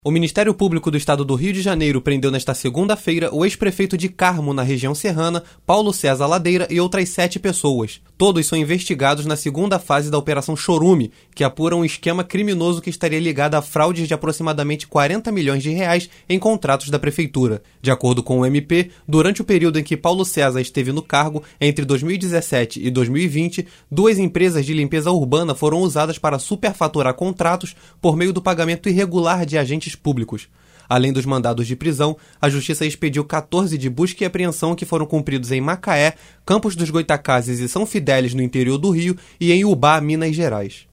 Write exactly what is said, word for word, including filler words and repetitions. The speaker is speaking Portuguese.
O Ministério Público do Estado do Rio de Janeiro prendeu nesta segunda-feira o ex-prefeito de Carmo, na região serrana, Paulo César Ladeira, e outras sete pessoas. Todos são investigados na segunda fase da Operação Chorume, que apura um esquema criminoso que estaria ligado a fraudes de aproximadamente quarenta milhões de reais em contratos da Prefeitura. De acordo com o M P, durante o período em que Paulo César esteve no cargo, entre dois mil e dezessete e dois mil e vinte, duas empresas de limpeza urbana foram usadas para superfaturar contratos por meio do pagamento irregular de agentes públicos. Além dos mandados de prisão, a Justiça expediu quatorze de busca e apreensão que foram cumpridos em Macaé, Campos dos Goytacazes e São Fidélis, no interior do Rio, e em Ubá, Minas Gerais.